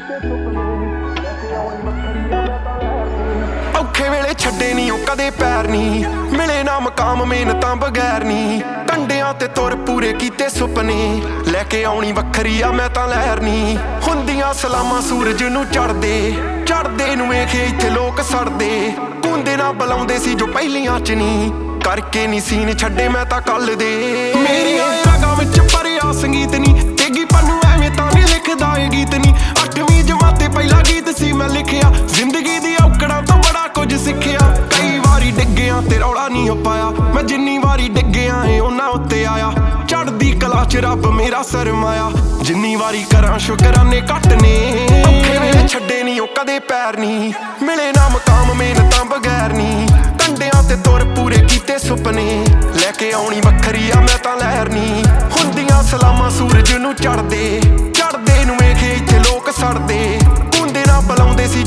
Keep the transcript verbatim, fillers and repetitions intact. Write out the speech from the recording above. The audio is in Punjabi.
ਔਖੇ ਵੇਲੇ ਛੱਡੇ ਨੀ ਉਹ ਕਦੇ ਪੈਰ ਨੀ, ਮਿਲੇ ਨਾ ਮਕਾਮ ਮਿਹਨਤਾਂ ਬਗੈਰ ਨੀ। ਕੰਡਿਆਂ ਤੇ ਤੁਰ ਪੂਰੇ ਕੀਤੇ ਸੁਪਨੇ, ਲੈ ਕੇ ਆਉਣੀ ਵੱਖਰੀ ਆ ਮੈਂ ਤਾਂ ਲਹਿਰ ਨੀ। ਹੁੰਦੀਆਂ ਸਲਾਮਾਂ ਸੂਰਜ ਨੂੰ ਚੜ੍ਹਦੇ, ਚੜ੍ਹਦੇ ਨੂੰ ਵੇਖੇ ਇੱਥੇ ਲੋਕ ਸੜਦੇ। ਕੁੰਦੇ ਨਾ ਬੁਲਾਉਂਦੇ ਸੀ ਜੋ ਪਹਿਲੀਆਂ ਚ ਨੀ, ਕਰਕੇ ਨੀ ਸੀਨ ਛੱਡੇ ਮੈਂ ਤਾਂ ਕੱਲ ਦੇ। ਮੇਰੀਆਂ ਰਾਗਾਂ ਵਿੱਚ ਭਰਿਆ ਸੰਗੀਤ ਨੀ, ਤੇਗੀ ਪੰਨੂ ਐਵੇਂ ਤਾਂ ਨੀ ਲਿਖਦਾ ਇਹ ਗੀਤ ਨੀ। ਅੱਠਵੀਂ ਜਮਾਤ ਤੇ ਪਹਿਲਾ ਗੀਤ ਸੀ ਮੈਂ ਲਿਖਿਆ, ਜ਼ਿੰਦਗੀ ਦੀ ਔਕੜਾਂ ਤੋਂ ਬੜਾ ਕੁਝ ਸਿੱਖਿਆ। ਕਈ ਵਾਰੀ ਡਿੱਗਿਆ ਤੇ ਰੌਲਾ ਨੀ ਹੋ ਪਾਇਆ, ਮੈਂ ਜਿੰਨੀ ਵਾਰੀ ਡਿੱਗਿਆ ਏ ਉਹਨਾਂ ਉੱਤੇ ਆਇਆ। ਚੜ੍ਹਦੀ ਕਲਾ ਚ ਰੱਬ ਮੇਰਾ ਸਰਮਾਇਆ, ਜਿੰਨੀ ਵਾਰੀ ਕਰਾਂ ਸ਼ੁਕਰਾਨੇ ਘੱਟ ਨੇ। ਔਖੇ ਵੇਲੇ ਛੱਡੇ ਨੀ ਉਹ ਕਦੇ ਪੈਰ ਨੀ, ਮਿਲੇ ਨਾ ਮਕਾਮ ਮਿਹਨਤਾਂ ਬਗੈਰ ਨੀ। ਕੰਡਿਆਂ ਤੇ ਤੁਰ ਪੂਰੇ ਕੀਤੇ ਸੁਪਨੇ, ਲੈ ਕੇ ਆਉਣੀ ਵੱਖਰੀ ਆ ਮੈਂ ਤਾਂ ਲਹਿਰ ਨੀ। ਹੁੰਦੀਆਂ ਸਲਾਮਾਂ ਸੂਰਜ ਨੂੰ ਚੜ੍ਹਦੇ, ਚੜ੍ਹਦੇ ਨੂੰ ਵੇਖੇ ਇੱਥੇ ਲੋਕ ਸੜਦੇ। ਕੁੰਦੇ ਨਾ ਬੁਲਾਉਂਦੇ ਸੀ